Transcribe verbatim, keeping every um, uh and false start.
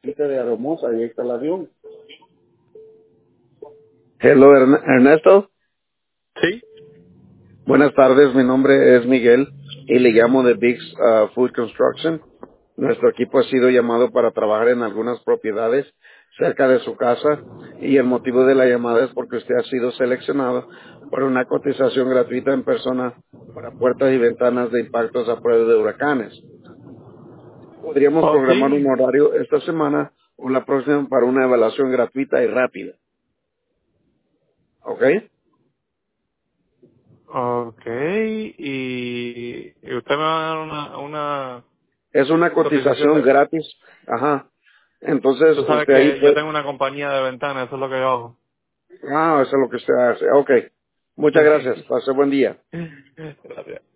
de Aromosa, ahí está el avión. Hello, Ern- Ernesto. Sí. Buenas tardes, mi nombre es Miguel y le llamo de Biggs uh, Food Construction. Nuestro equipo ha sido llamado para trabajar en algunas propiedades cerca de su casa y el motivo de la llamada es porque usted ha sido seleccionado por una cotización gratuita en persona para puertas y ventanas de impactos a prueba de huracanes. Podríamos Oh, programar un sí. horario esta semana o la próxima para una evaluación gratuita y rápida. ¿Ok? Ok. Y, y usted me va a dar una, una Es una cotización cotización de... gratis. Ajá. Entonces, Tú sabes usted ahí que yo puede... tengo una compañía de ventanas, eso es lo que yo hago. Ah, eso es lo que usted hace. Ok. Muchas gracias. Pase buen día. Gracias.